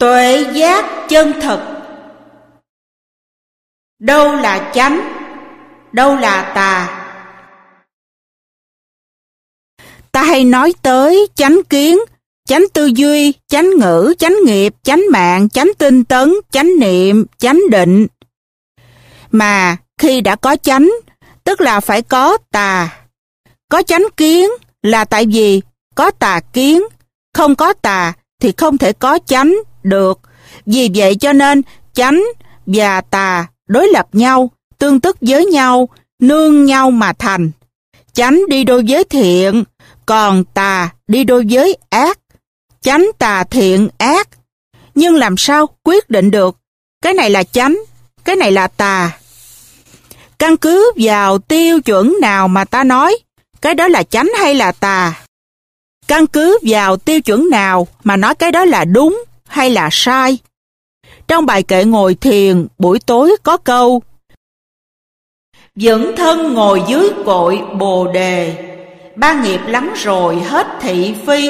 Tuệ giác chân thực. Đâu là chánh, đâu là tà? Ta hay nói tới chánh kiến, chánh tư duy, chánh ngữ, chánh nghiệp, chánh mạng, chánh tinh tấn, chánh niệm, chánh định. Mà khi đã có chánh, tức là phải có tà. Có chánh kiến là tại vì có tà kiến, không có tà thì không thể có chánh được. Vì vậy cho nên chánh và tà đối lập nhau, tương tức với nhau, nương nhau mà thành. Chánh đi đôi với thiện, còn tà đi đôi với ác. Chánh tà thiện ác. Nhưng làm sao quyết định được cái này là chánh, cái này là tà? Căn cứ vào tiêu chuẩn nào mà ta nói cái đó là chánh hay là tà? Căn cứ vào tiêu chuẩn nào mà nói cái đó là đúng hay là sai? Trong bài kệ ngồi thiền buổi tối có câu: Dẫn thân ngồi dưới cội Bồ Đề, ba nghiệp lắng rồi hết thị phi.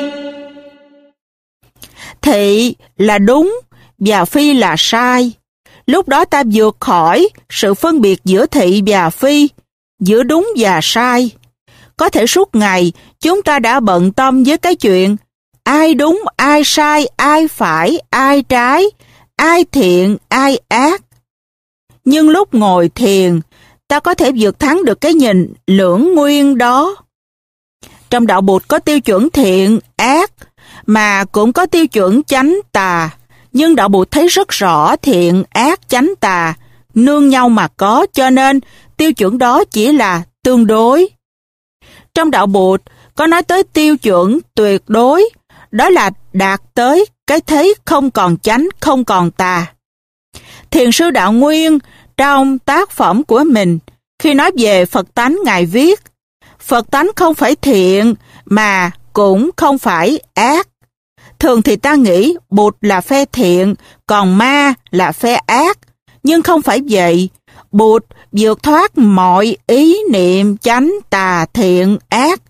Thị là đúng và phi là sai. Lúc đó ta vượt khỏi sự phân biệt giữa thị và phi, giữa đúng và sai. Có thể suốt ngày chúng ta đã bận tâm với cái chuyện ai đúng, ai sai, ai phải, ai trái, ai thiện, ai ác. Nhưng lúc ngồi thiền, ta có thể vượt thắng được cái nhìn lưỡng nguyên đó. Trong đạo Bụt có tiêu chuẩn thiện, ác, mà cũng có tiêu chuẩn chánh tà. Nhưng đạo Bụt thấy rất rõ thiện, ác, chánh tà nương nhau mà có, cho nên tiêu chuẩn đó chỉ là tương đối. Trong đạo Bụt có nói tới tiêu chuẩn tuyệt đối, đó là đạt tới cái thế không còn chánh, không còn tà. Thiền sư Đạo Nguyên trong tác phẩm của mình, khi nói về Phật tánh, Ngài viết: Phật tánh không phải thiện mà cũng không phải ác. Thường thì ta nghĩ Bụt là phe thiện, còn ma là phe ác. Nhưng không phải vậy. Bụt vượt thoát mọi ý niệm chánh tà thiện ác.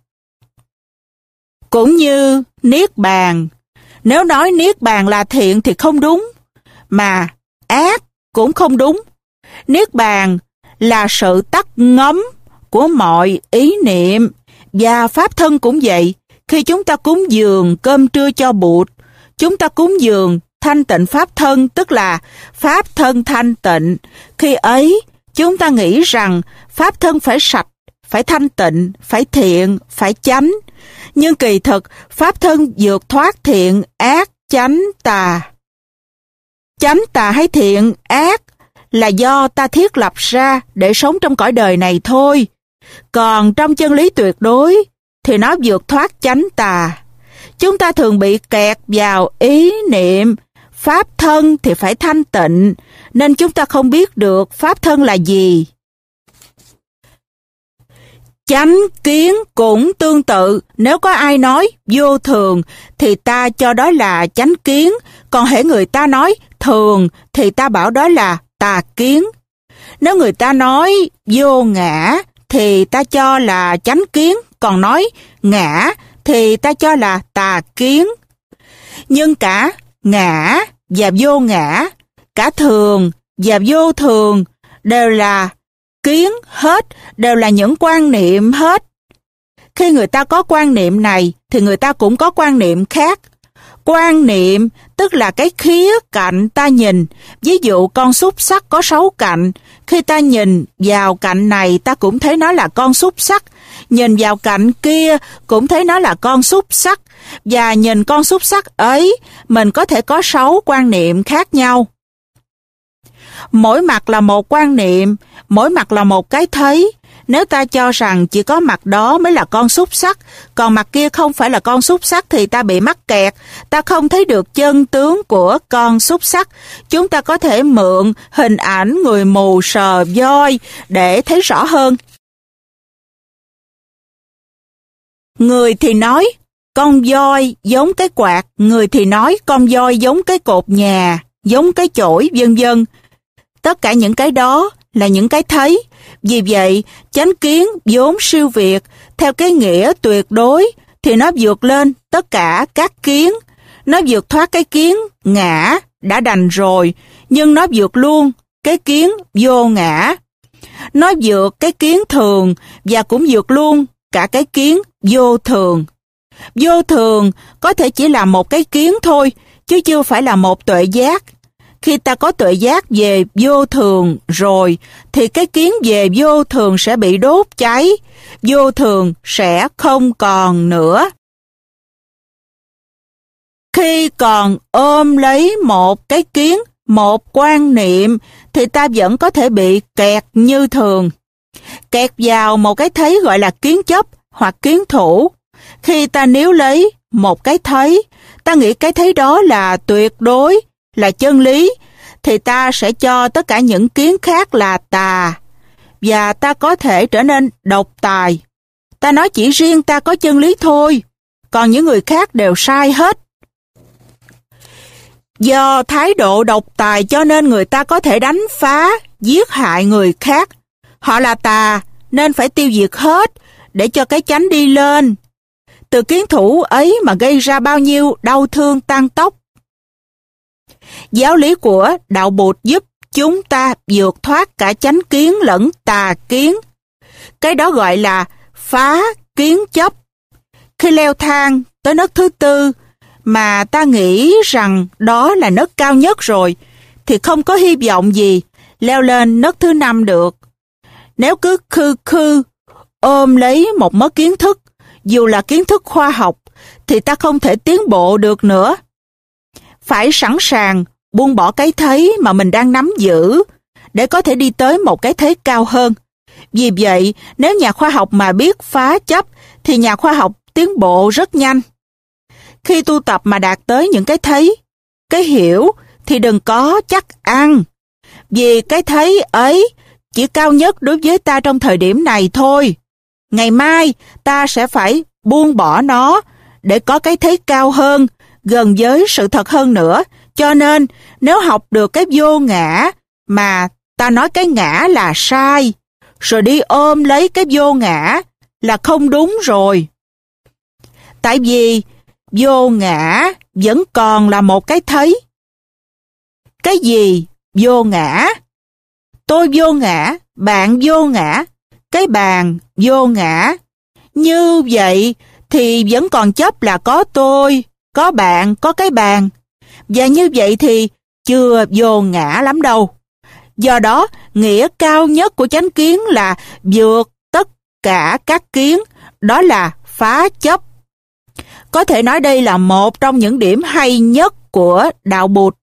Cũng như Niết Bàn. Nếu nói Niết Bàn là thiện thì không đúng, mà ác cũng không đúng. Niết Bàn là sự tắt ngấm của mọi ý niệm, và Pháp thân cũng vậy. Khi chúng ta cúng dường cơm trưa cho Bụt, chúng ta cúng dường thanh tịnh Pháp thân, tức là Pháp thân thanh tịnh. Khi ấy, chúng ta nghĩ rằng Pháp thân phải sạch, phải thanh tịnh, phải thiện, phải chánh. Nhưng kỳ thực, Pháp thân vượt thoát thiện, ác, chánh, tà. Chánh, tà hay thiện, ác là do ta thiết lập ra để sống trong cõi đời này thôi. Còn trong chân lý tuyệt đối thì nó vượt thoát chánh tà. Chúng ta thường bị kẹt vào ý niệm Pháp thân thì phải thanh tịnh, nên chúng ta không biết được Pháp thân là gì. Chánh kiến cũng tương tự. Nếu có ai nói vô thường thì ta cho đó là chánh kiến, còn hễ người ta nói thường thì ta bảo đó là tà kiến. Nếu người ta nói vô ngã thì ta cho là chánh kiến, còn nói ngã thì ta cho là tà kiến. Nhưng cả ngã và vô ngã, cả thường và vô thường đều là kiến hết, đều là những quan niệm hết. Khi người ta có quan niệm này thì người ta cũng có quan niệm khác. Quan niệm tức là cái khía cạnh ta nhìn. Ví dụ con xúc xắc có 6 cạnh. Khi ta nhìn vào cạnh này ta cũng thấy nó là con xúc xắc. Nhìn vào cạnh kia cũng thấy nó là con xúc xắc. Và nhìn con xúc xắc ấy mình có thể có 6 quan niệm khác nhau. Mỗi mặt là một quan niệm, mỗi mặt là một cái thấy. Nếu ta cho rằng chỉ có mặt đó mới là con xúc xắc, còn mặt kia không phải là con xúc xắc thì ta bị mắc kẹt, ta không thấy được chân tướng của con xúc xắc. Chúng ta có thể mượn hình ảnh người mù sờ voi để thấy rõ hơn. Người thì nói con voi giống cái quạt, người thì nói con voi giống cái cột nhà, giống cái chổi, vân vân. Tất cả những cái đó là những cái thấy. Vì vậy, chánh kiến vốn siêu việt, theo cái nghĩa tuyệt đối, thì nó vượt lên tất cả các kiến. Nó vượt thoát cái kiến ngã, đã đành rồi, nhưng nó vượt luôn cái kiến vô ngã. Nó vượt cái kiến thường và cũng vượt luôn cả cái kiến vô thường. Vô thường có thể chỉ là một cái kiến thôi, chứ chưa phải là một tuệ giác. Khi ta có tuệ giác về vô thường rồi, thì cái kiến về vô thường sẽ bị đốt cháy, vô thường sẽ không còn nữa. Khi còn ôm lấy một cái kiến, một quan niệm, thì ta vẫn có thể bị kẹt như thường. Kẹt vào một cái thấy gọi là kiến chấp hoặc kiến thủ. Khi ta níu lấy một cái thấy, ta nghĩ cái thấy đó là tuyệt đối, là chân lý, thì ta sẽ cho tất cả những kiến khác là tà, và ta có thể trở nên độc tài. Ta nói chỉ riêng ta có chân lý thôi, còn những người khác đều sai hết. Do thái độ độc tài cho nên người ta có thể đánh phá, giết hại người khác. Họ là tà nên phải tiêu diệt hết để cho cái chánh đi lên. Từ kiến thủ ấy mà gây ra bao nhiêu đau thương tang tóc. Giáo lý của đạo Bụt giúp chúng ta vượt thoát cả chánh kiến lẫn tà kiến. Cái đó gọi là phá kiến chấp. Khi leo thang tới nấc thứ tư, mà ta nghĩ rằng đó là nấc cao nhất rồi, thì không có hy vọng gì leo lên nấc thứ 5 được. Nếu cứ khư ôm lấy một mớ kiến thức, dù là kiến thức khoa học, thì ta không thể tiến bộ được nữa. Phải sẵn sàng buông bỏ cái thấy mà mình đang nắm giữ, để có thể đi tới một cái thấy cao hơn. Vì vậy, nếu nhà khoa học mà biết phá chấp, thì nhà khoa học tiến bộ rất nhanh. Khi tu tập mà đạt tới những cái thấy, cái hiểu, thì đừng có chắc ăn. Vì cái thấy ấy chỉ cao nhất đối với ta trong thời điểm này thôi. Ngày mai ta sẽ phải buông bỏ nó để có cái thấy cao hơn, gần với sự thật hơn nữa. Cho nên nếu học được cái vô ngã mà ta nói cái ngã là sai, rồi đi ôm lấy cái vô ngã là không đúng rồi. Tại vì vô ngã vẫn còn là một cái thấy. Cái gì vô ngã? Tôi vô ngã, bạn vô ngã, cái bàn vô ngã. Như vậy thì vẫn còn chấp là có tôi, có bạn, có cái bàn. Và như vậy thì chưa vô ngã lắm đâu. Do đó, nghĩa cao nhất của chánh kiến là vượt tất cả các kiến, đó là phá chấp. Có thể nói đây là một trong những điểm hay nhất của đạo Bụt.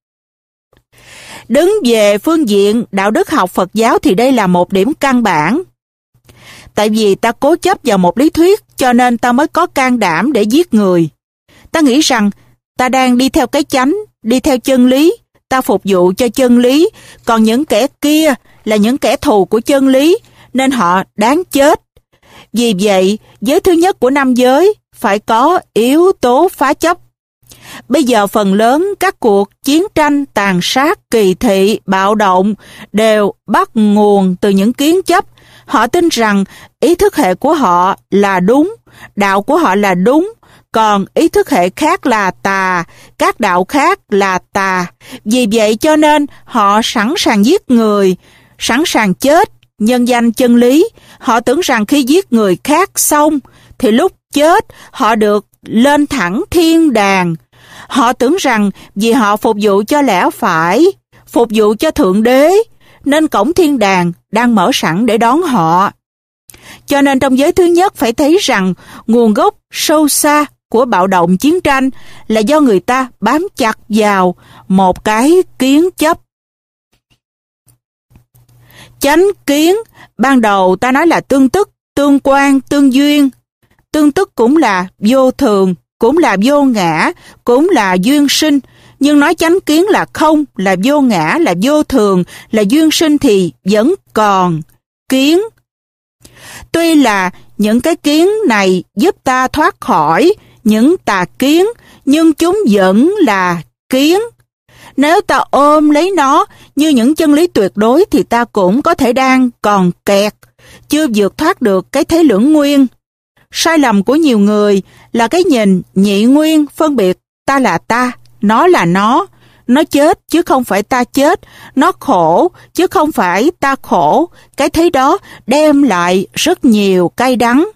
Đứng về phương diện đạo đức học Phật giáo thì đây là một điểm căn bản. Tại vì ta cố chấp vào một lý thuyết cho nên ta mới có can đảm để giết người. Ta nghĩ rằng ta đang đi theo cái chánh, đi theo chân lý, ta phục vụ cho chân lý, còn những kẻ kia là những kẻ thù của chân lý, nên họ đáng chết. Vì vậy, giới thứ nhất của 5 giới phải có yếu tố phá chấp. Bây giờ phần lớn các cuộc chiến tranh tàn sát, kỳ thị, bạo động đều bắt nguồn từ những kiến chấp. Họ tin rằng ý thức hệ của họ là đúng, đạo của họ là đúng, còn ý thức hệ khác là tà, các đạo khác là tà. Vì vậy cho nên họ sẵn sàng giết người, sẵn sàng chết, nhân danh chân lý. Họ tưởng rằng khi giết người khác xong, thì lúc chết họ được lên thẳng thiên đàng. Họ tưởng rằng vì họ phục vụ cho lẽ phải, phục vụ cho Thượng Đế, nên cổng thiên đàng đang mở sẵn để đón họ. Cho nên trong giới thứ nhất phải thấy rằng nguồn gốc sâu xa của bạo động chiến tranh là do người ta bám chặt vào một cái kiến chấp. Chánh kiến, ban đầu ta nói là tương tức, tương quan, tương duyên. Tương tức cũng là vô thường, cũng là vô ngã, cũng là duyên sinh. Nhưng nói chánh kiến là không, là vô ngã, là vô thường, là duyên sinh thì vẫn còn kiến. Tuy là những cái kiến này giúp ta thoát khỏi những tà kiến, nhưng chúng vẫn là kiến. Nếu ta ôm lấy nó như những chân lý tuyệt đối thì ta cũng có thể đang còn kẹt, chưa vượt thoát được cái thế lưỡng nguyên. Sai lầm của nhiều người là cái nhìn nhị nguyên phân biệt ta là ta, nó là Nó chết chứ không phải ta chết, nó khổ chứ không phải ta khổ. Cái thế đó đem lại rất nhiều cay đắng.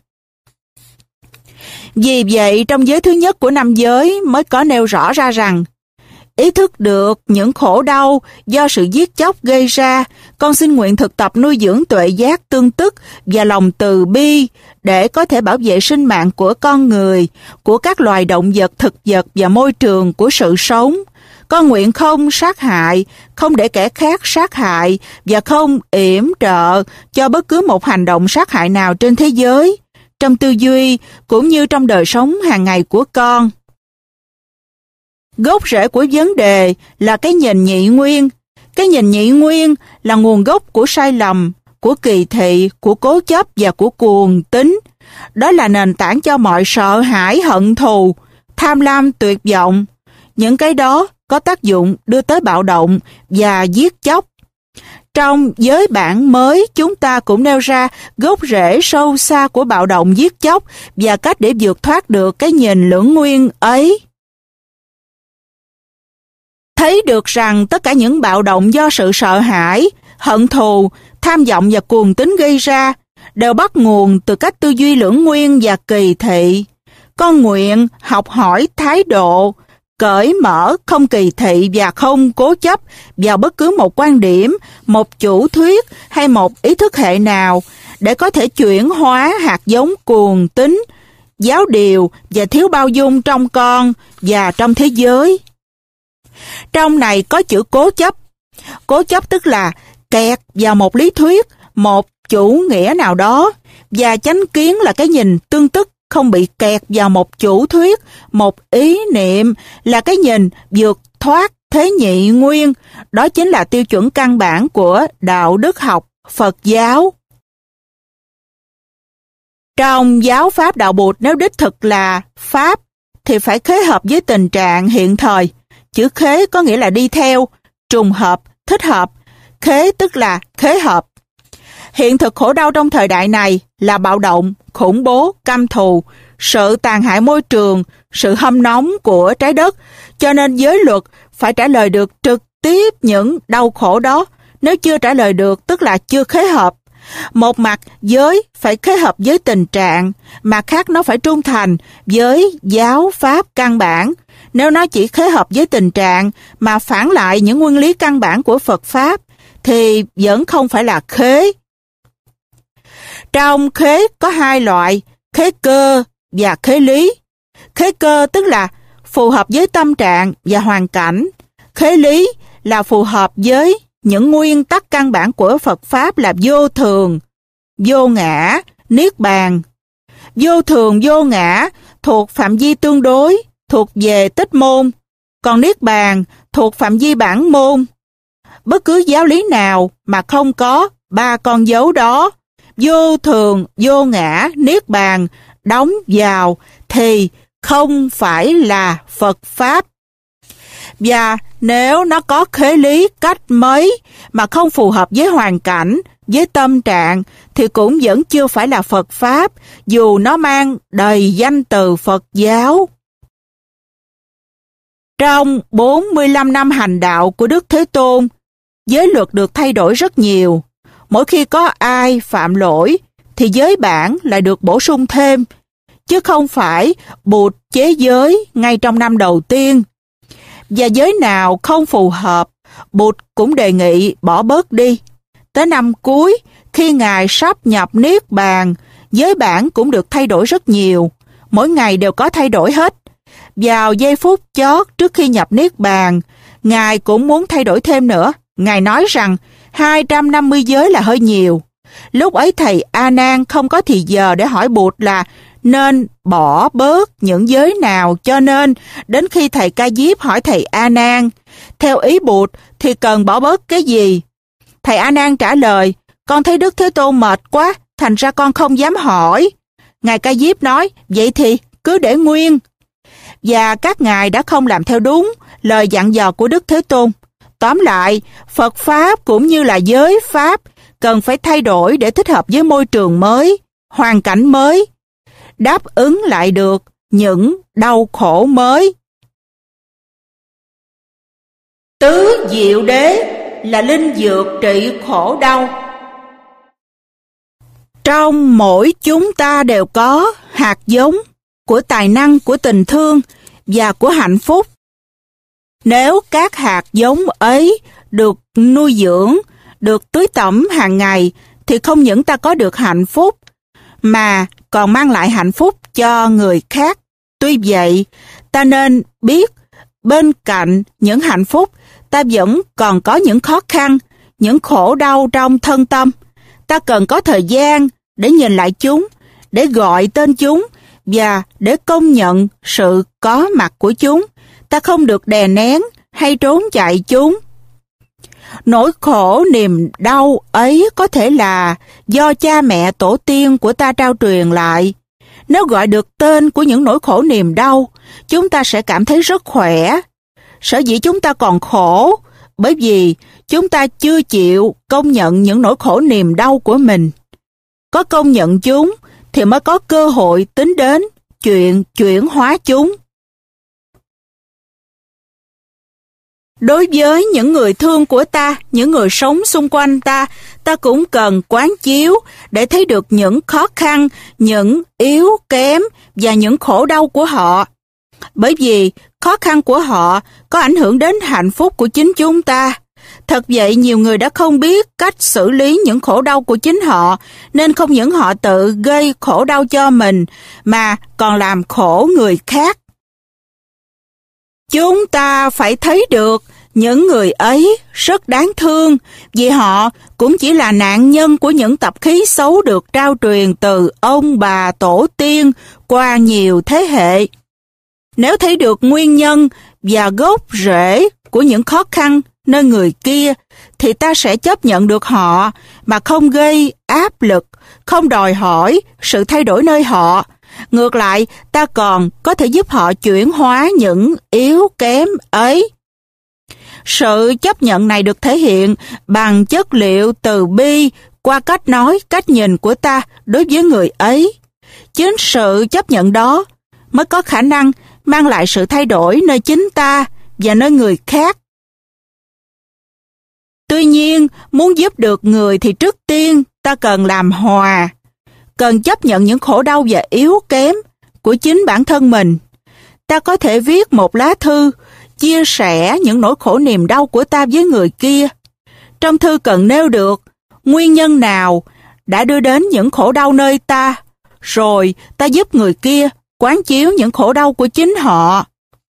Vì vậy, trong giới thứ nhất của năm giới mới có nêu rõ ra rằng ý thức được những khổ đau do sự giết chóc gây ra, con xin nguyện thực tập nuôi dưỡng tuệ giác tương tức và lòng từ bi để có thể bảo vệ sinh mạng của con người, của các loài động vật, thực vật và môi trường của sự sống. Con nguyện không sát hại, không để kẻ khác sát hại và không yểm trợ cho bất cứ một hành động sát hại nào trên thế giới, trong tư duy cũng như trong đời sống hàng ngày của con. Gốc rễ của vấn đề là cái nhìn nhị nguyên. Cái nhìn nhị nguyên là nguồn gốc của sai lầm, của kỳ thị, của cố chấp và của cuồng tín. Đó là nền tảng cho mọi sợ hãi, hận thù, tham lam, tuyệt vọng. Những cái đó có tác dụng đưa tới bạo động và giết chóc. Trong giới bản mới, chúng ta cũng nêu ra gốc rễ sâu xa của bạo động giết chóc và cách để vượt thoát được cái nhìn lưỡng nguyên ấy. Thấy được rằng tất cả những bạo động do sự sợ hãi, hận thù, tham vọng và cuồng tín gây ra đều bắt nguồn từ cách tư duy lưỡng nguyên và kỳ thị. Con nguyện học hỏi thái độ cởi mở, không kỳ thị và không cố chấp vào bất cứ một quan điểm, một chủ thuyết hay một ý thức hệ nào để có thể chuyển hóa hạt giống cuồng tín, giáo điều và thiếu bao dung trong con và trong thế giới. Trong này có chữ cố chấp. Cố chấp tức là kẹt vào một lý thuyết, một chủ nghĩa nào đó, và chánh kiến là cái nhìn tương tức, không bị kẹt vào một chủ thuyết, một ý niệm, là cái nhìn vượt thoát thế nhị nguyên. Đó chính là tiêu chuẩn căn bản của đạo đức học Phật giáo. Trong giáo pháp đạo Bụt, nếu đích thực là pháp thì phải khế hợp với tình trạng hiện thời. Chữ khế có nghĩa là đi theo, trùng hợp, thích hợp. Khế tức là khế hợp. Hiện thực khổ đau trong thời đại này là bạo động, khủng bố, căm thù, sự tàn hại môi trường, sự hâm nóng của trái đất. Cho nên giới luật phải trả lời được trực tiếp những đau khổ đó. Nếu chưa trả lời được tức là chưa khế hợp. Một mặt giới phải khế hợp với tình trạng, mặt khác nó phải trung thành với giáo pháp căn bản. Nếu nó chỉ khế hợp với tình trạng mà phản lại những nguyên lý căn bản của Phật Pháp thì vẫn không phải là khế. Trong khế có hai loại, khế cơ và khế lý. Khế cơ tức là phù hợp với tâm trạng và hoàn cảnh. Khế lý là phù hợp với những nguyên tắc căn bản của Phật Pháp là vô thường, vô ngã, niết bàn. Vô thường, vô ngã thuộc phạm vi tương đối, thuộc về tích môn, còn niết bàn thuộc phạm vi bản môn. Bất cứ giáo lý nào mà không có ba con dấu đó, vô thường, vô ngã, niết bàn, đóng vào thì không phải là Phật Pháp. Và nếu nó có khế lý cách mấy mà không phù hợp với hoàn cảnh, với tâm trạng thì cũng vẫn chưa phải là Phật Pháp, dù nó mang đầy danh từ Phật giáo. Trong 45 năm hành đạo của Đức Thế Tôn, giới luật được thay đổi rất nhiều. Mỗi khi có ai phạm lỗi thì giới bản lại được bổ sung thêm, chứ không phải Bụt chế giới ngay trong năm đầu tiên. Và giới nào không phù hợp, Bụt cũng đề nghị bỏ bớt đi. Tới năm cuối, khi Ngài sắp nhập Niết Bàn, giới bản cũng được thay đổi rất nhiều. Mỗi ngày đều có thay đổi hết. Vào giây phút chót trước khi nhập Niết Bàn, Ngài cũng muốn thay đổi thêm nữa. Ngài nói rằng 250 giới là hơi nhiều. Lúc ấy thầy A Nan không có thì giờ để hỏi Bụt là nên bỏ bớt những giới nào, cho nên đến khi thầy Ca Diếp hỏi thầy A Nan, theo ý Bụt thì cần bỏ bớt cái gì? Thầy A Nan trả lời, con thấy Đức Thế Tôn mệt quá, thành ra con không dám hỏi. Ngài Ca Diếp nói, vậy thì cứ để nguyên. Và các ngài đã không làm theo đúng lời dặn dò của Đức Thế Tôn. Tóm lại, Phật Pháp cũng như là giới Pháp cần phải thay đổi để thích hợp với môi trường mới, hoàn cảnh mới, đáp ứng lại được những đau khổ mới. Tứ diệu đế là linh dược trị khổ đau. Trong mỗi chúng ta đều có hạt giống của tài năng, của tình thương và của hạnh phúc. Nếu các hạt giống ấy được nuôi dưỡng, được tưới tẩm hàng ngày, thì không những ta có được hạnh phúc, mà còn mang lại hạnh phúc cho người khác. Tuy vậy, ta nên biết bên cạnh những hạnh phúc, ta vẫn còn có những khó khăn, những khổ đau trong thân tâm. Ta cần có thời gian để nhìn lại chúng, để gọi tên chúng và để công nhận sự có mặt của chúng. Ta không được đè nén hay trốn chạy chúng. Nỗi khổ niềm đau ấy có thể là do cha mẹ tổ tiên của ta trao truyền lại. Nếu gọi được tên của những nỗi khổ niềm đau, chúng ta sẽ cảm thấy rất khỏe. Sở dĩ chúng ta còn khổ, bởi vì chúng ta chưa chịu công nhận những nỗi khổ niềm đau của mình. Có công nhận chúng thì mới có cơ hội tính đến chuyện chuyển hóa chúng. Đối với những người thương của ta, những người sống xung quanh ta, ta cũng cần quán chiếu để thấy được những khó khăn, những yếu kém và những khổ đau của họ. Bởi vì khó khăn của họ có ảnh hưởng đến hạnh phúc của chính chúng ta. Thật vậy, nhiều người đã không biết cách xử lý những khổ đau của chính họ, nên không những họ tự gây khổ đau cho mình, mà còn làm khổ người khác. Chúng ta phải thấy được những người ấy rất đáng thương, vì họ cũng chỉ là nạn nhân của những tập khí xấu được trao truyền từ ông bà tổ tiên qua nhiều thế hệ. Nếu thấy được nguyên nhân và gốc rễ của những khó khăn nơi người kia, thì ta sẽ chấp nhận được họ mà không gây áp lực, không đòi hỏi sự thay đổi nơi họ. Ngược lại, ta còn có thể giúp họ chuyển hóa những yếu kém ấy. Sự chấp nhận này được thể hiện bằng chất liệu từ bi qua cách nói, cách nhìn của ta đối với người ấy. Chính sự chấp nhận đó mới có khả năng mang lại sự thay đổi nơi chính ta và nơi người khác. Tuy nhiên, muốn giúp được người thì trước tiên ta cần làm hòa, cần chấp nhận những khổ đau và yếu kém của chính bản thân mình. Ta có thể viết một lá thư, chia sẻ những nỗi khổ niềm đau của ta với người kia. Trong thư cần nêu được nguyên nhân nào đã đưa đến những khổ đau nơi ta, rồi ta giúp người kia quán chiếu những khổ đau của chính họ.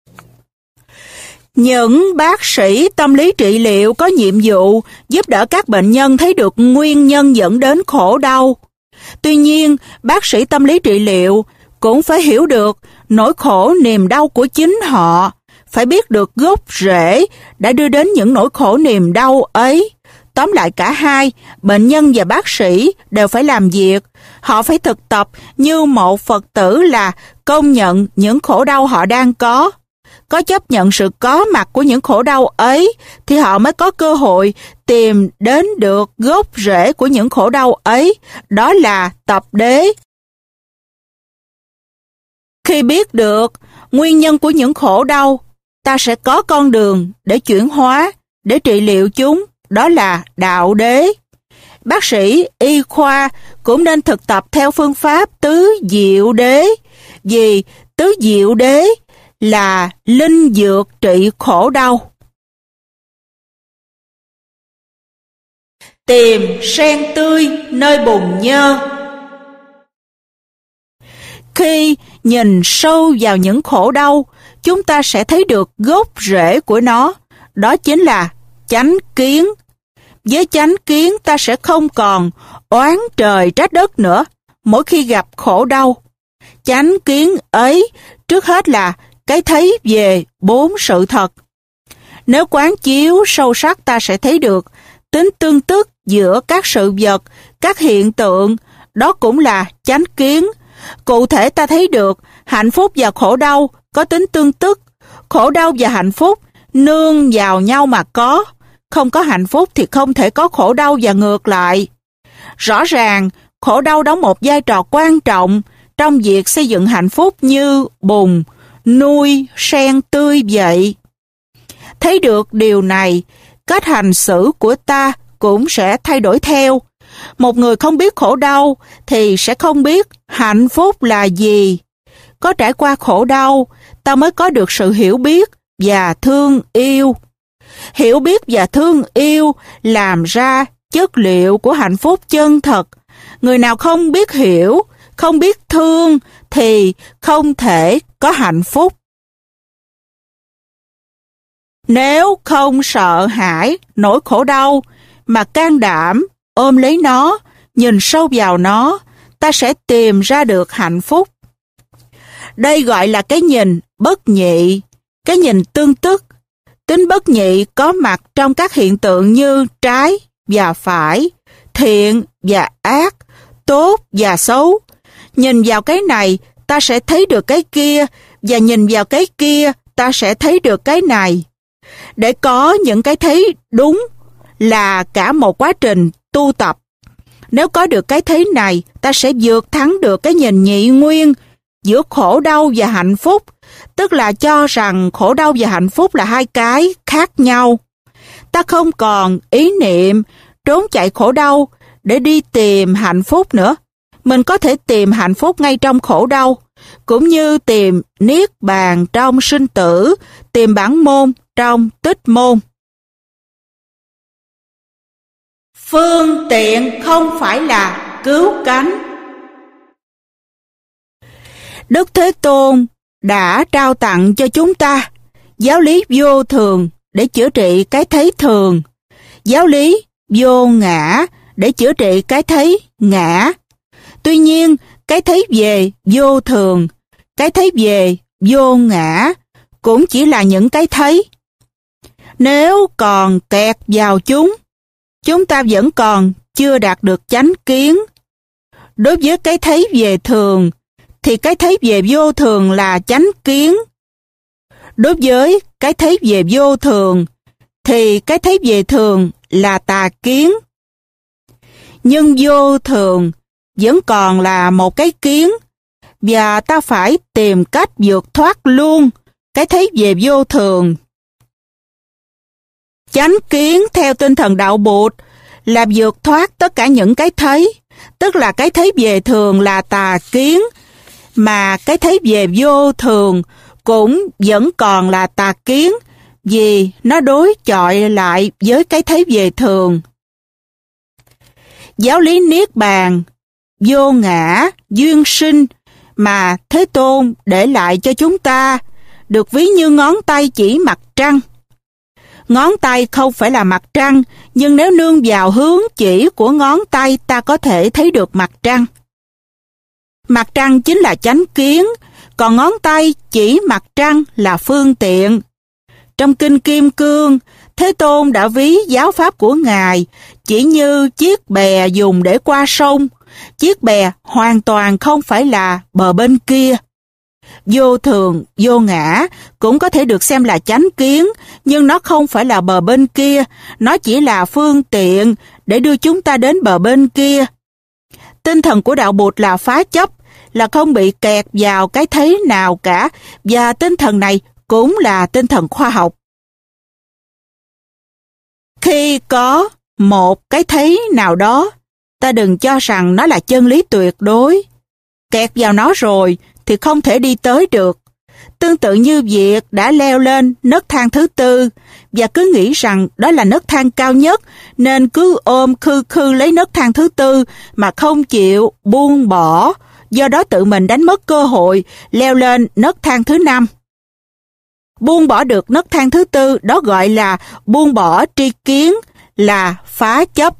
Những bác sĩ tâm lý trị liệu có nhiệm vụ giúp đỡ các bệnh nhân thấy được nguyên nhân dẫn đến khổ đau. Tuy nhiên, bác sĩ tâm lý trị liệu cũng phải hiểu được nỗi khổ niềm đau của chính họ, phải biết được gốc rễ đã đưa đến những nỗi khổ niềm đau ấy. Tóm lại, cả hai, bệnh nhân và bác sĩ đều phải làm việc. Họ phải thực tập như một Phật tử là công nhận những khổ đau họ đang có chấp nhận sự có mặt của những khổ đau ấy, thì họ mới có cơ hội tìm đến được gốc rễ của những khổ đau ấy, đó là tập đế. Khi biết được nguyên nhân của những khổ đau, ta sẽ có con đường để chuyển hóa, để trị liệu chúng, đó là đạo đế. Bác sĩ y khoa cũng nên thực tập theo phương pháp tứ diệu đế, vì tứ diệu đế là linh dược trị khổ đau. Tìm sen tươi nơi bùn nhơ. Khi nhìn sâu vào những khổ đau, chúng ta sẽ thấy được gốc rễ của nó, đó chính là chánh kiến. Với chánh kiến, ta sẽ không còn oán trời trách đất nữa mỗi khi gặp khổ đau. Chánh kiến ấy trước hết là cái thấy về bốn sự thật. Nếu quán chiếu sâu sắc, ta sẽ thấy được tính tương tức giữa các sự vật, các hiện tượng, đó cũng là chánh kiến. Cụ thể, ta thấy được hạnh phúc và khổ đau có tính tương tức. Khổ đau và hạnh phúc nương vào nhau mà có. Không có hạnh phúc thì không thể có khổ đau và ngược lại. Rõ ràng, khổ đau đóng một vai trò quan trọng trong việc xây dựng hạnh phúc như bùn nuôi sen tươi vậy. Thấy được điều này, cách hành xử của ta cũng sẽ thay đổi theo. Một người không biết khổ đau thì sẽ không biết hạnh phúc là gì. Có trải qua khổ đau, ta mới có được sự hiểu biết và thương yêu. Hiểu biết và thương yêu làm ra chất liệu của hạnh phúc chân thật. Người nào không biết hiểu, không biết thương thì không thể có hạnh phúc. Nếu không sợ hãi nỗi khổ đau mà can đảm ôm lấy nó, nhìn sâu vào nó, ta sẽ tìm ra được hạnh phúc. Đây gọi là cái nhìn bất nhị, cái nhìn tương tức. Tính bất nhị có mặt trong các hiện tượng như trái và phải, thiện và ác, tốt và xấu. Nhìn vào cái này, ta sẽ thấy được cái kia, và nhìn vào cái kia, ta sẽ thấy được cái này. Để có những cái thấy đúng là cả một quá trình tu tập. Nếu có được cái thấy này, ta sẽ vượt thắng được cái nhìn nhị nguyên giữa khổ đau và hạnh phúc, tức là cho rằng khổ đau và hạnh phúc là hai cái khác nhau. Ta không còn ý niệm trốn chạy khổ đau để đi tìm hạnh phúc nữa. Mình có thể tìm hạnh phúc ngay trong khổ đau, cũng như tìm niết bàn trong sinh tử, tìm bản môn trong tích môn. Phương tiện không phải là cứu cánh. Đức Thế Tôn đã trao tặng cho chúng ta giáo lý vô thường để chữa trị cái thấy thường, giáo lý vô ngã để chữa trị cái thấy ngã. Tuy nhiên, cái thấy về vô thường, cái thấy về vô ngã cũng chỉ là những cái thấy. Nếu còn kẹt vào chúng ta vẫn còn chưa đạt được chánh kiến. Đối với cái thấy về thường, thì cái thấy về vô thường là chánh kiến. Đối với cái thấy về vô thường, thì cái thấy về thường là tà kiến. Nhưng vô thường vẫn còn là một cái kiến, và ta phải tìm cách vượt thoát luôn cái thấy về vô thường. Chánh kiến theo tinh thần đạo Bụt là vượt thoát tất cả những cái thấy, tức là cái thấy về thường là tà kiến, mà cái thấy về vô thường cũng vẫn còn là tà kiến, vì nó đối chọi lại với cái thấy về thường. Giáo lý niết bàn, vô ngã, duyên sinh mà Thế Tôn để lại cho chúng ta được ví như ngón tay chỉ mặt trăng. Ngón tay không phải là mặt trăng, nhưng nếu nương vào hướng chỉ của ngón tay, ta có thể thấy được mặt trăng. Mặt trăng chính là chánh kiến, còn ngón tay chỉ mặt trăng là phương tiện. Trong Kinh Kim Cương, Thế Tôn đã ví giáo pháp của Ngài chỉ như chiếc bè dùng để qua sông. Chiếc bè hoàn toàn không phải là bờ bên kia. Vô thường, vô ngã cũng có thể được xem là chánh kiến, nhưng nó không phải là bờ bên kia, nó chỉ là phương tiện để đưa chúng ta đến bờ bên kia. Tinh thần của đạo Bụt là phá chấp, là không bị kẹt vào cái thấy nào cả, và tinh thần này cũng là tinh thần khoa học. Khi có một cái thấy nào đó, ta đừng cho rằng nó là chân lý tuyệt đối. Kẹt vào nó rồi thì không thể đi tới được. Tương tự như việc đã leo lên nấc thang thứ tư và cứ nghĩ rằng đó là nấc thang cao nhất, nên cứ ôm khư lấy nấc thang thứ tư mà không chịu buông bỏ, do đó tự mình đánh mất cơ hội leo lên nấc thang thứ năm. Buông bỏ được nấc thang thứ tư, đó gọi là buông bỏ tri kiến, là phá chấp.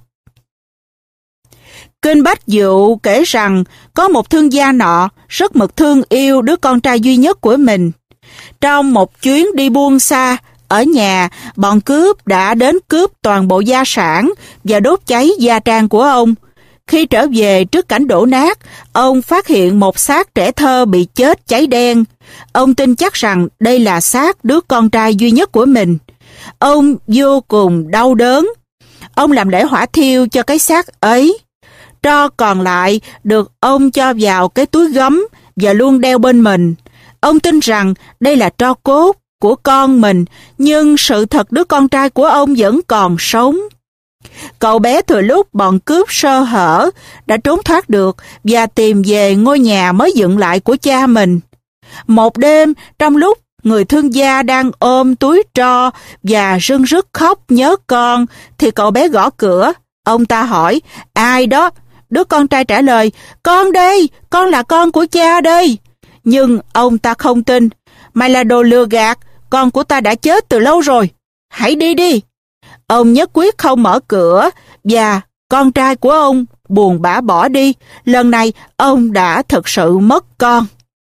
Kinh Bách Dụ kể rằng có một thương gia nọ rất mực thương yêu đứa con trai duy nhất của mình. Trong một chuyến đi buôn xa, ở nhà, bọn cướp đã đến cướp toàn bộ gia sản và đốt cháy gia trang của ông. Khi trở về trước cảnh đổ nát, ông phát hiện một xác trẻ thơ bị chết cháy đen. Ông tin chắc rằng đây là xác đứa con trai duy nhất của mình. Ông vô cùng đau đớn. Ông làm lễ hỏa thiêu cho cái xác ấy. Tro còn lại được ông cho vào cái túi gấm và luôn đeo bên mình. Ông tin rằng đây là tro cốt của con mình, nhưng sự thật đứa con trai của ông vẫn còn sống. Cậu bé thừa lúc bọn cướp sơ hở đã trốn thoát được và tìm về ngôi nhà mới dựng lại của cha mình. Một đêm, trong lúc người thương gia đang ôm túi tro và rưng rức khóc nhớ con, thì cậu bé gõ cửa. Ông ta hỏi, ai đó? Đứa con trai trả lời, con đây, con là con của cha đây. Nhưng ông ta không tin. Mày là đồ lừa gạt, con của ta đã chết từ lâu rồi. Hãy đi đi. Ông nhất quyết không mở cửa và con trai của ông buồn bã bỏ đi. Lần này ông đã thực sự mất con.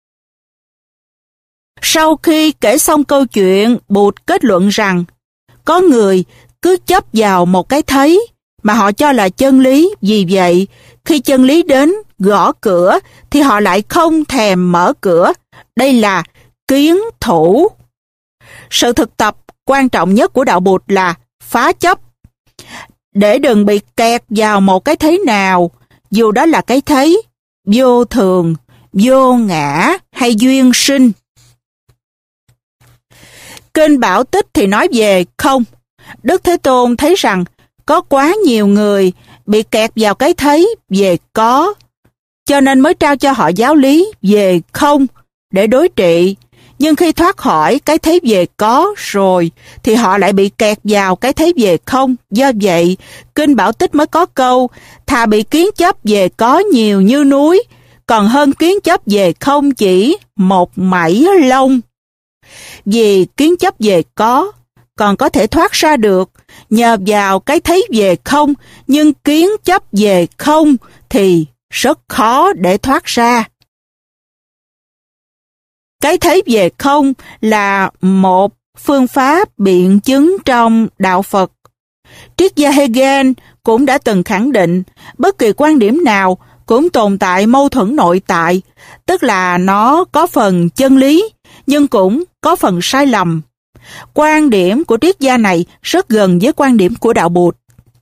Sau khi kể xong câu chuyện, Bụt kết luận rằng có người cứ chấp vào một cái thấy mà họ cho là chân lý. Vì vậy, khi chân lý đến gõ cửa thì họ lại không thèm mở cửa. Đây là kiến thủ. Sự thực tập quan trọng nhất của đạo Bụt là phá chấp. Để đừng bị kẹt vào một cái thấy nào, dù đó là cái thấy vô thường, vô ngã hay duyên sinh. Kinh Bảo Tích thì nói về không. Đức Thế Tôn thấy rằng có quá nhiều người bị kẹt vào cái thấy về có, cho nên mới trao cho họ giáo lý về không để đối trị. Nhưng khi thoát khỏi cái thấy về có rồi, thì họ lại bị kẹt vào cái thấy về không. Do vậy, Kinh Bảo Tích mới có câu, thà bị kiến chấp về có nhiều như núi, còn hơn kiến chấp về không chỉ một mảy lông. Vì kiến chấp về có, còn có thể thoát ra được nhờ vào cái thấy về không, nhưng kiến chấp về không thì rất khó để thoát ra. Cái thấy về không là một phương pháp biện chứng trong đạo Phật. Triết gia Hegel cũng đã từng khẳng định bất kỳ quan điểm nào cũng tồn tại mâu thuẫn nội tại, tức là nó có phần chân lý nhưng cũng có phần sai lầm. Quan điểm của triết gia này rất gần với quan điểm của đạo Bụt.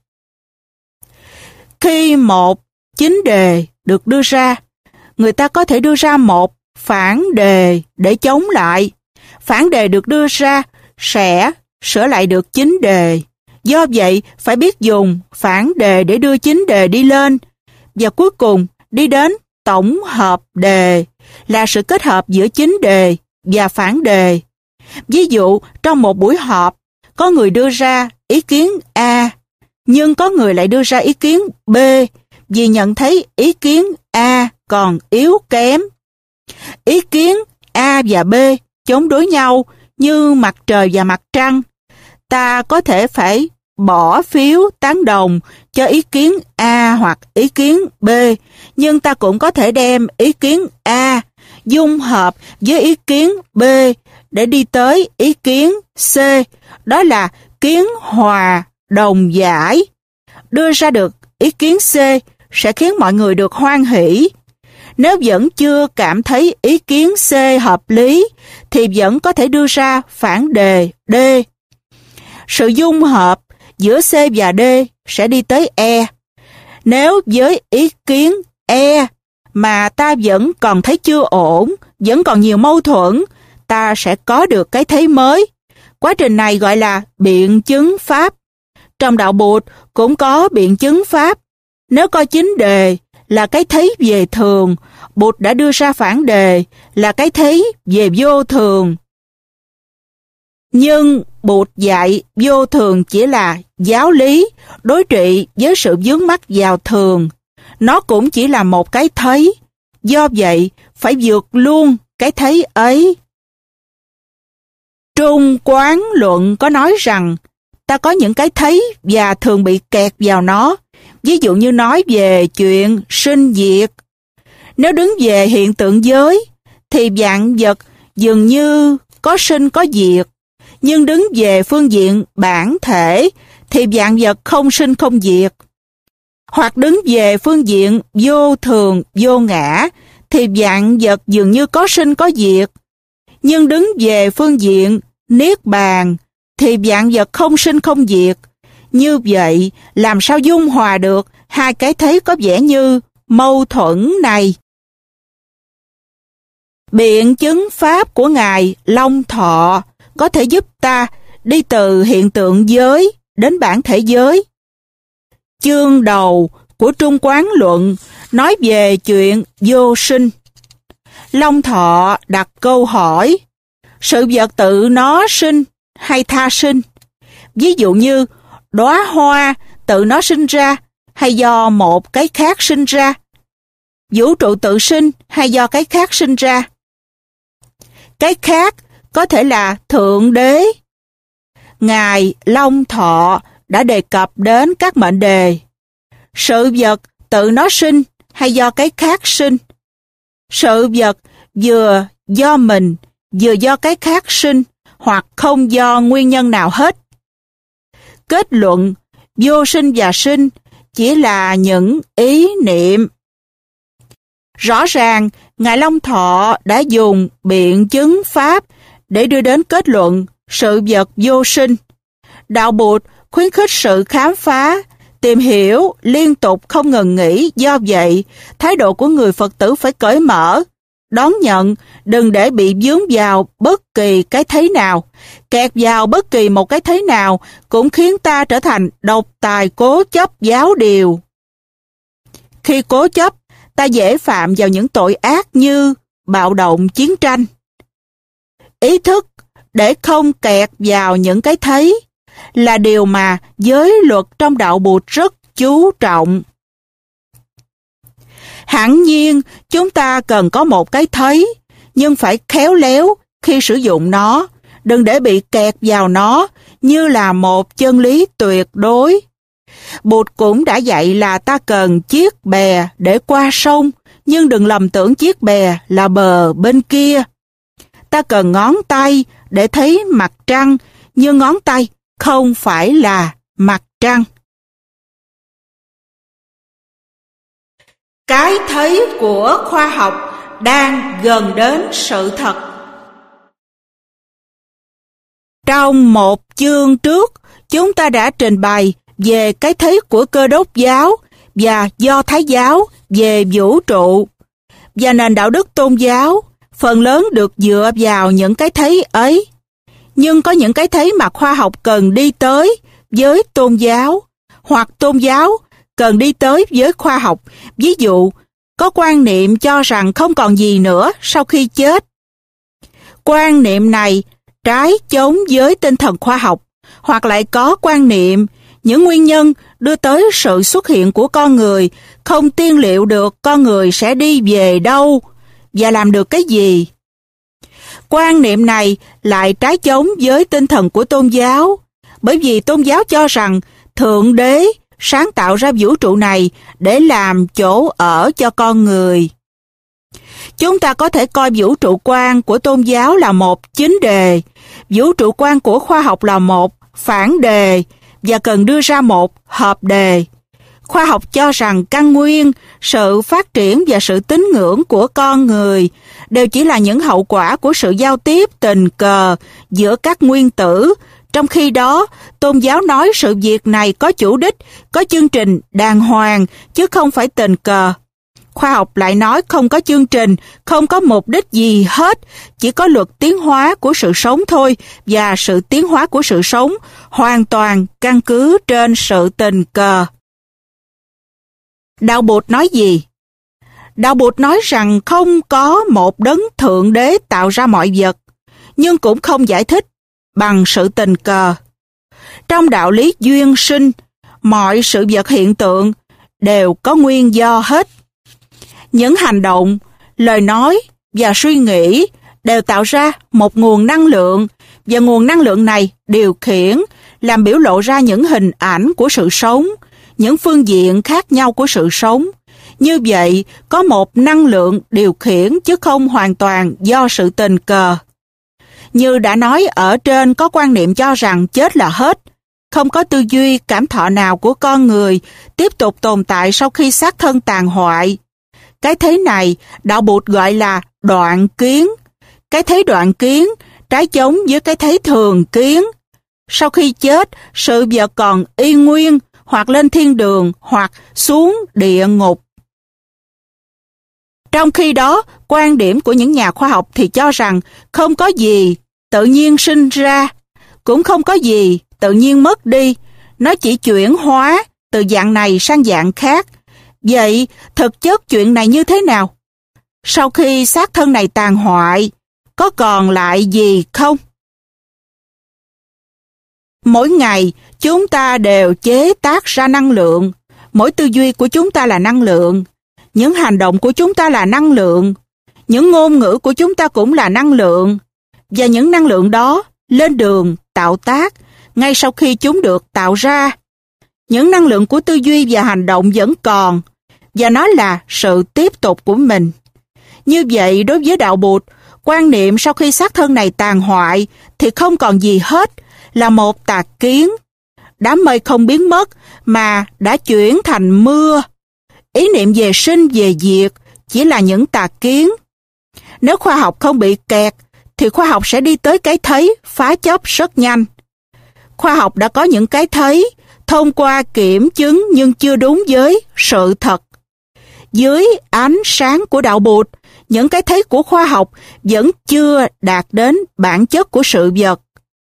Khi một chính đề được đưa ra, người ta có thể đưa ra một phản đề để chống lại. Phản đề được đưa ra sẽ sửa lại được chính đề. Do vậy, phải biết dùng phản đề để đưa chính đề đi lên. Và cuối cùng, đi đến tổng hợp đề là sự kết hợp giữa chính đề và phản đề. Ví dụ, trong một buổi họp, có người đưa ra ý kiến A, nhưng có người lại đưa ra ý kiến B, vì nhận thấy ý kiến A còn yếu kém. Ý kiến A và B chống đối nhau như mặt trời và mặt trăng. Ta có thể phải bỏ phiếu tán đồng cho ý kiến A hoặc ý kiến B, nhưng ta cũng có thể đem ý kiến A dung hợp với ý kiến B để đi tới ý kiến C, đó là kiến hòa đồng giải. Đưa ra được ý kiến C sẽ khiến mọi người được hoan hỷ. Nếu vẫn chưa cảm thấy ý kiến C hợp lý, thì vẫn có thể đưa ra phản đề D. Sự dung hợp giữa C và D sẽ đi tới E. Nếu với ý kiến E mà ta vẫn còn thấy chưa ổn, vẫn còn nhiều mâu thuẫn, ta sẽ có được cái thấy mới. Quá trình này gọi là biện chứng pháp. Trong đạo Bụt cũng có biện chứng pháp. Nếu coi chính đề là cái thấy về thường, Bụt đã đưa ra phản đề là cái thấy về vô thường. Nhưng Bụt dạy vô thường chỉ là giáo lý đối trị với sự vướng mắc vào thường. Nó cũng chỉ là một cái thấy. Do vậy, phải vượt luôn cái thấy ấy. Trung Quán Luận có nói rằng ta có những cái thấy và thường bị kẹt vào nó. Ví dụ như nói về chuyện sinh diệt. Nếu đứng về hiện tượng giới, thì vạn vật dường như có sinh có diệt. Nhưng đứng về phương diện bản thể, thì vạn vật không sinh không diệt. Hoặc đứng về phương diện vô thường, vô ngã, thì vạn vật dường như có sinh có diệt. Nhưng đứng về phương diện niết bàn, thì vạn vật không sinh không diệt. Như vậy, làm sao dung hòa được hai cái thấy có vẻ như mâu thuẫn này? Biện chứng pháp của Ngài Long Thọ có thể giúp ta đi từ hiện tượng giới đến bản thể giới. Chương đầu của Trung Quán Luận nói về chuyện vô sinh. Long Thọ đặt câu hỏi, sự vật tự nó sinh hay tha sinh? Ví dụ như đóa hoa tự nó sinh ra hay do một cái khác sinh ra? Vũ trụ tự sinh hay do cái khác sinh ra? Cái khác có thể là Thượng Đế. Ngài Long Thọ đã đề cập đến các mệnh đề. Sự vật tự nó sinh hay do cái khác sinh? Sự vật vừa do mình, vừa do cái khác sinh, hoặc không do nguyên nhân nào hết. Kết luận, vô sinh và sinh chỉ là những ý niệm. Rõ ràng, Ngài Long Thọ đã dùng biện chứng pháp để đưa đến kết luận sự vật vô sinh. Đạo Bụt khuyến khích sự khám phá, tìm hiểu liên tục không ngừng nghỉ. Do vậy, thái độ của người Phật tử phải cởi mở, đón nhận, đừng để bị vướng vào bất kỳ cái thấy nào. Kẹt vào bất kỳ một cái thấy nào cũng khiến ta trở thành độc tài cố chấp giáo điều. Khi cố chấp, ta dễ phạm vào những tội ác như bạo động, chiến tranh. Ý thức để không kẹt vào những cái thấy là điều mà giới luật trong đạo Bụt rất chú trọng. Hẳn nhiên, chúng ta cần có một cái thấy, nhưng phải khéo léo khi sử dụng nó, đừng để bị kẹt vào nó như là một chân lý tuyệt đối. Bụt cũng đã dạy là ta cần chiếc bè để qua sông, nhưng đừng lầm tưởng chiếc bè là bờ bên kia. Ta cần ngón tay để thấy mặt trăng, nhưng ngón tay không phải là mặt trăng. Cái thấy của khoa học đang gần đến sự thật. Trong một chương trước, chúng ta đã trình bày về cái thấy của Cơ Đốc giáo và Do Thái giáo về vũ trụ. Và nền đạo đức tôn giáo, phần lớn được dựa vào những cái thấy ấy. Nhưng có những cái thấy mà khoa học cần đi tới với tôn giáo, hoặc tôn giáo cần đi tới với khoa học. Ví dụ, có quan niệm cho rằng không còn gì nữa sau khi chết. Quan niệm này trái chống với tinh thần khoa học, hoặc lại có quan niệm những nguyên nhân đưa tới sự xuất hiện của con người không tiên liệu được con người sẽ đi về đâu và làm được cái gì. Quan niệm này lại trái chống với tinh thần của tôn giáo, bởi vì tôn giáo cho rằng Thượng Đế sáng tạo ra vũ trụ này để làm chỗ ở cho con người. Chúng ta có thể coi vũ trụ quan của tôn giáo là một chính đề, vũ trụ quan của khoa học là một phản đề, và cần đưa ra một hợp đề. Khoa học cho rằng căn nguyên, sự phát triển và sự tín ngưỡng của con người đều chỉ là những hậu quả của sự giao tiếp tình cờ giữa các nguyên tử. Trong khi đó, tôn giáo nói sự việc này có chủ đích, có chương trình đàng hoàng, chứ không phải tình cờ. Khoa học lại nói không có chương trình, không có mục đích gì hết, chỉ có luật tiến hóa của sự sống thôi, và sự tiến hóa của sự sống hoàn toàn căn cứ trên sự tình cờ. Đạo Bụt nói gì? Đạo Bụt nói rằng không có một đấng Thượng Đế tạo ra mọi vật, nhưng cũng không giải thích bằng sự tình cờ. Trong đạo lý duyên sinh, mọi sự vật hiện tượng đều có nguyên do hết. Những hành động, lời nói và suy nghĩ đều tạo ra một nguồn năng lượng, và nguồn năng lượng này điều khiển, làm biểu lộ ra những hình ảnh của sự sống, những phương diện khác nhau của sự sống. Như vậy, có một năng lượng điều khiển chứ không hoàn toàn do sự tình cờ. Như đã nói ở trên, có quan niệm cho rằng chết là hết, không có tư duy cảm thọ nào của con người tiếp tục tồn tại sau khi xác thân tàn hoại. Cái thế này, đạo Bụt gọi là đoạn kiến. Cái thế đoạn kiến trái chống với cái thế thường kiến. Sau khi chết, sự vật còn y nguyên, hoặc lên thiên đường, hoặc xuống địa ngục. Trong khi đó, quan điểm của những nhà khoa học thì cho rằng không có gì tự nhiên sinh ra, cũng không có gì tự nhiên mất đi, nó chỉ chuyển hóa từ dạng này sang dạng khác. Vậy thực chất chuyện này như thế nào? Sau khi xác thân này tàn hoại, có còn lại gì không? Mỗi ngày, chúng ta đều chế tác ra năng lượng. Mỗi tư duy của chúng ta là năng lượng. Những hành động của chúng ta là năng lượng. Những ngôn ngữ của chúng ta cũng là năng lượng. Và những năng lượng đó lên đường tạo tác ngay sau khi chúng được tạo ra. Những năng lượng của tư duy và hành động vẫn còn, và nó là sự tiếp tục của mình. Như vậy, đối với đạo Bụt, quan niệm sau khi xác thân này tàn hoại thì không còn gì hết, là một tà kiến. Đám mây không biến mất mà đã chuyển thành mưa. Ý niệm về sinh về diệt chỉ là những tà kiến. Nếu khoa học không bị kẹt thì khoa học sẽ đi tới cái thấy phá chấp rất nhanh. Khoa học đã có những cái thấy thông qua kiểm chứng nhưng chưa đúng với sự thật. Dưới ánh sáng của đạo Bụt, những cái thấy của khoa học vẫn chưa đạt đến bản chất của sự vật.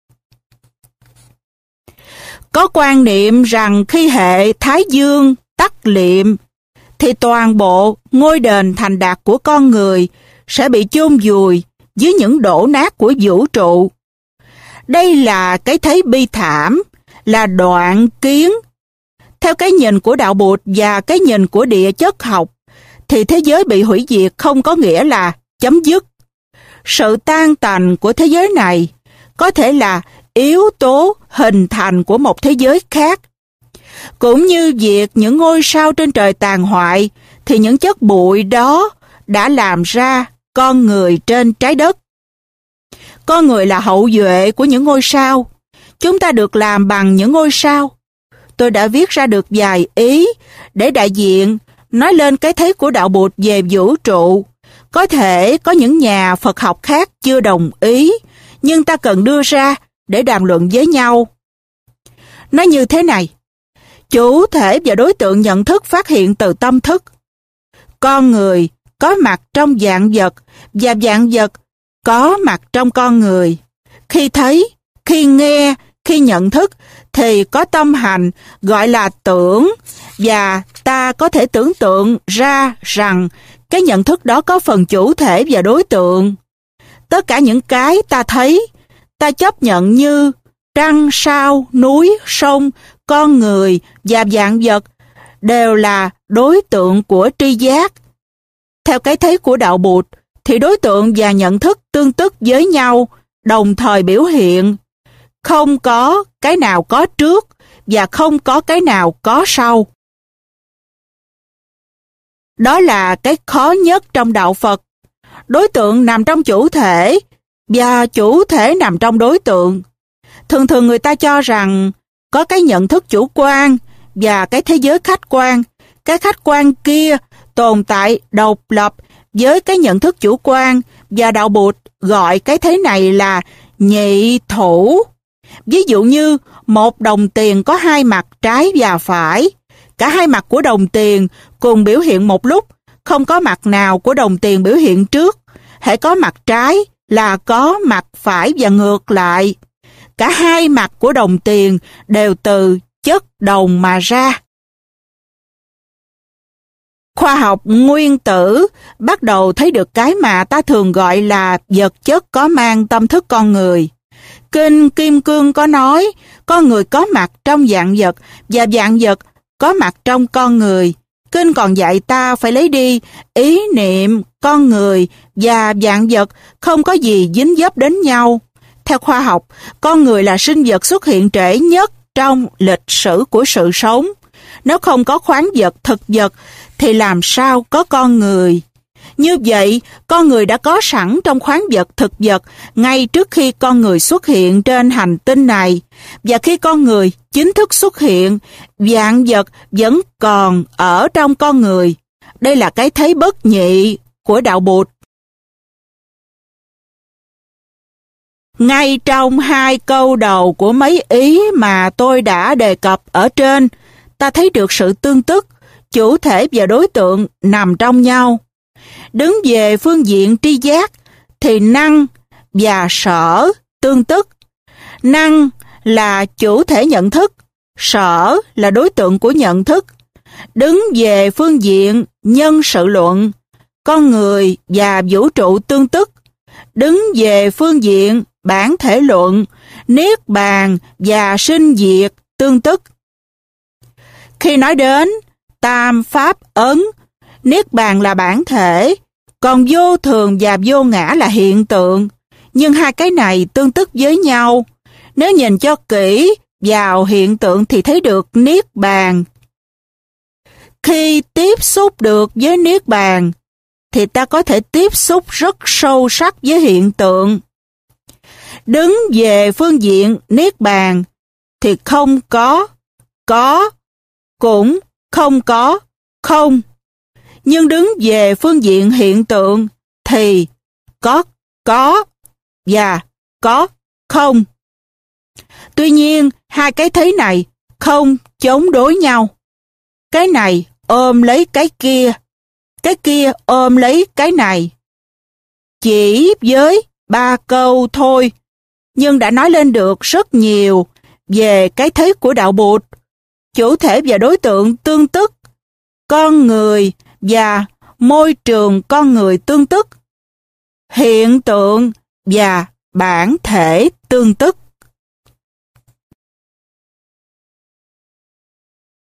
Có quan niệm rằng khi hệ Thái Dương tắt liệm, thì toàn bộ ngôi đền thành đạt của con người sẽ bị chôn vùi dưới những đổ nát của vũ trụ. Đây là cái thấy bi thảm, là đoạn kiến. Theo cái nhìn của đạo Bụt và cái nhìn của địa chất học, thì thế giới bị hủy diệt không có nghĩa là chấm dứt. Sự tan tành của thế giới này có thể là yếu tố hình thành của một thế giới khác. Cũng như việc những ngôi sao trên trời tàn hoại, thì những chất bụi đó đã làm ra con người trên trái đất. Con người là hậu duệ của những ngôi sao. Chúng ta được làm bằng những ngôi sao. Tôi đã viết ra được vài ý để đại diện nói lên cái thấy của đạo Bụt về vũ trụ. Có thể có những nhà Phật học khác chưa đồng ý, nhưng ta cần đưa ra để đàm luận với nhau. Nó như thế này: chủ thể và đối tượng nhận thức phát hiện từ tâm thức. Con người có mặt trong vạn vật và vạn vật có mặt trong con người. Khi thấy, khi nghe, khi nhận thức thì có tâm hành gọi là tưởng, và ta có thể tưởng tượng ra rằng cái nhận thức đó có phần chủ thể và đối tượng. Tất cả những cái ta thấy, ta chấp nhận như trăng, sao, núi, sông, con người và vạn vật đều là đối tượng của tri giác. Theo cái thấy của đạo Bụt thì đối tượng và nhận thức tương tức với nhau, đồng thời biểu hiện. Không có cái nào có trước và không có cái nào có sau. Đó là cái khó nhất trong đạo Phật. Đối tượng nằm trong chủ thể và chủ thể nằm trong đối tượng. Thường thường người ta cho rằng có cái nhận thức chủ quan và cái thế giới khách quan. Cái khách quan kia tồn tại độc lập với cái nhận thức chủ quan, và đạo Bụt gọi cái thế này là nhị thủ. Ví dụ như một đồng tiền có hai mặt trái và phải. Cả hai mặt của đồng tiền cùng biểu hiện một lúc, không có mặt nào của đồng tiền biểu hiện trước. Hễ có mặt trái là có mặt phải và ngược lại. Cả hai mặt của đồng tiền đều từ chất đồng mà ra. Khoa học nguyên tử bắt đầu thấy được cái mà ta thường gọi là vật chất có mang tâm thức con người. Kinh Kim Cương có nói, con người có mặt trong vạn vật và vạn vật có mặt trong con người. Kinh còn dạy ta phải lấy đi ý niệm con người và vạn vật không có gì dính dấp đến nhau. Theo khoa học, con người là sinh vật xuất hiện trễ nhất trong lịch sử của sự sống. Nếu không có khoáng vật, thực vật, thì làm sao có con người? Như vậy, con người đã có sẵn trong khoáng vật, thực vật ngay trước khi con người xuất hiện trên hành tinh này. Và khi con người chính thức xuất hiện, vạn vật vẫn còn ở trong con người. Đây là cái thấy bất nhị của đạo Bụt. Ngay trong hai câu đầu của mấy ý mà tôi đã đề cập ở trên, ta thấy được sự tương tức, chủ thể và đối tượng nằm trong nhau. Đứng về phương diện tri giác thì năng và sở tương tức. Năng là chủ thể nhận thức, sở là đối tượng của nhận thức. Đứng về phương diện nhân sự luận, con người và vũ trụ tương tức. Đứng về phương diện bản thể luận, niết bàn và sinh diệt tương tức. Khi nói đến tam pháp ấn, niết bàn là bản thể, còn vô thường và vô ngã là hiện tượng. Nhưng hai cái này tương tức với nhau. Nếu nhìn cho kỹ vào hiện tượng thì thấy được niết bàn. Khi tiếp xúc được với niết bàn, thì ta có thể tiếp xúc rất sâu sắc với hiện tượng. Đứng về phương diện niết bàn, thì không có, cũng không có, không. Nhưng đứng về phương diện hiện tượng, thì có và có không. Tuy nhiên, hai cái thế này không chống đối nhau. Cái này ôm lấy cái kia ôm lấy cái này. Chỉ với 3 câu thôi, nhưng đã nói lên được rất nhiều về cái thế của đạo Bụt, chủ thể và đối tượng tương tức, con người và môi trường con người tương tức, hiện tượng và bản thể tương tức.